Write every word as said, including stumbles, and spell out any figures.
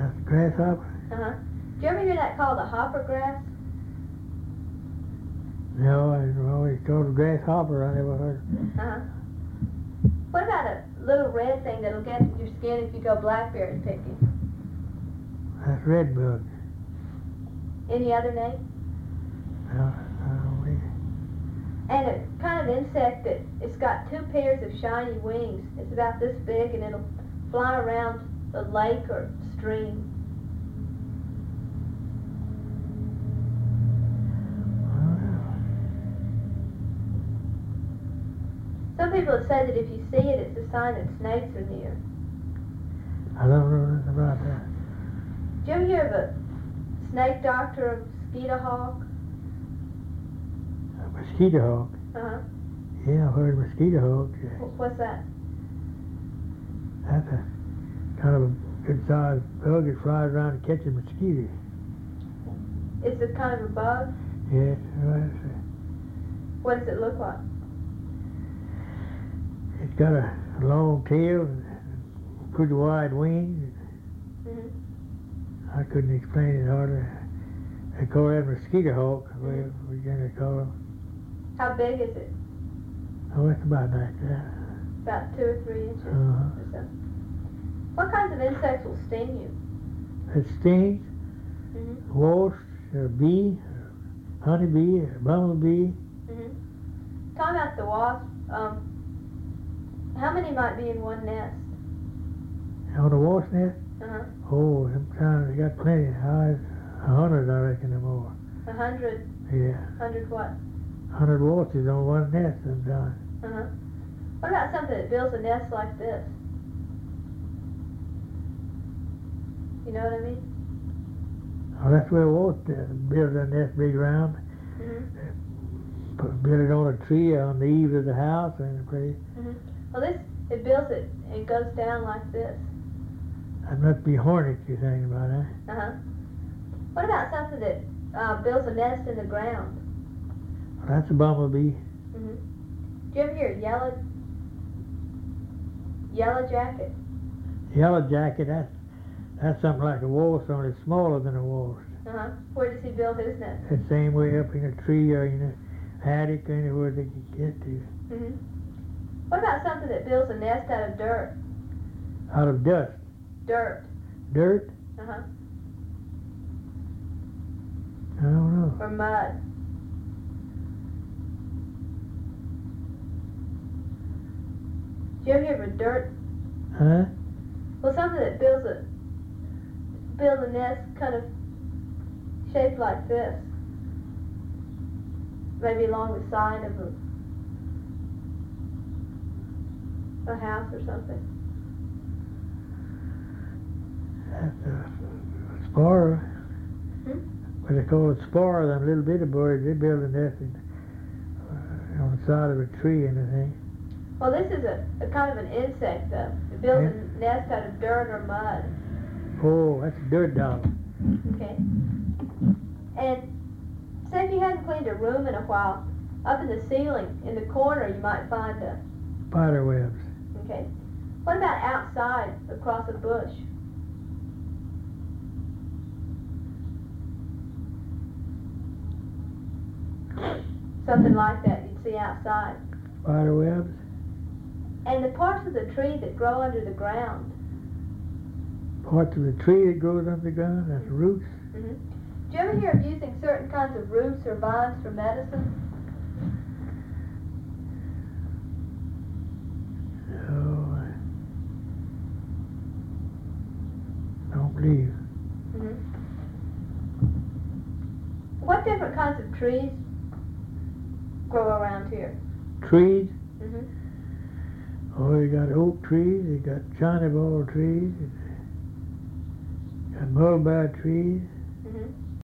That's grasshopper? Uh-huh. Did you ever hear that called a hopper grass? No, I always called a grasshopper. I never heard. Uh-huh. What about a little red thing that'll get in your skin if you go blackberry picking? That's red bug. Any other name? No, I don't think. And a kind of insect that it's got two pairs of shiny wings. It's about this big and it'll fly around the lake or stream. Some people have said that if you see it, it's a sign that snakes are near. I don't know nothing about that. Did you ever hear of a snake doctor, a mosquito hawk? A mosquito hawk? Uh-huh. Yeah, I've heard mosquito hawk. Yeah. What's that? That's a kind of a good sized bug that flies around and catches mosquitoes. It's a kind of a bug? Yes, right. What does it look like? It's got a long tail and pretty wide wings. Mm-hmm. I couldn't explain it hardly. They call that mosquito hawk. We, we generally call it. How big is it? Oh, it's about like that. About two or three inches Uh-huh. or so. What kinds of insects will sting you? It stings, Mm-hmm. wasp, or bee, or honeybee, or bumblebee. Mm-hmm. Talking about the wasp, um, how many might be in one nest? On the wasp nest? Uh-huh. Oh, sometimes they got plenty. I, a hundred, I reckon, or more. A hundred? Yeah. Hundred what? A hundred wasps on one nest sometimes. Uh-huh. What about something that builds a nest like this? You know what I mean? Oh, that's where wasps uh, build a nest big round. Mm-hmm. Put, build it on a tree on the eaves of the house and pretty. Mm-hmm. Well, this, it builds it and goes down like this. That must be hornets you're thinking about, huh? Uh-huh. What about something that uh, builds a nest in the ground? Well, that's a bumblebee. Mm-hmm. Do you ever hear yellow, yellow jacket? Yellow jacket, that's, that's something like a wasp, only smaller than a wasp. Uh-huh. Where does he build his nest? The same way up in a tree or in a attic or anywhere they can get to. Mm-hmm. What about something that builds a nest out of dirt? Out of dust. Dirt. Dirt? Uh-huh. I don't know. Or mud. Do you ever hear of a dirt? Huh? Well, something that builds a builds a nest kind of shaped like this. Maybe along the side of a, a house or something. That's a spar. Hmm? What they call a spar, them little bitty birds, they build a nest in, uh, on the side of a tree and everything. Well, this is a, a kind of an insect, though. It builds Yeah. a nest out of dirt or mud. Oh, that's a dirt dog. Okay. And say if you hadn't cleaned a room in a while, up in the ceiling, in the corner, you might find a, Spider webs. okay. What about outside, across a bush? Something like that you'd see outside. Spider webs. And the parts of the tree that grow under the ground. Parts of the tree that grows underground, that's roots. Mm-hmm. Do you ever hear of using certain kinds of roots or vines for medicine? So, I don't believe. Mm-hmm. What different kinds of trees grow around here? Trees. Mm-hmm. Oh, you got oak trees, you got China ball trees, you got mulberry trees.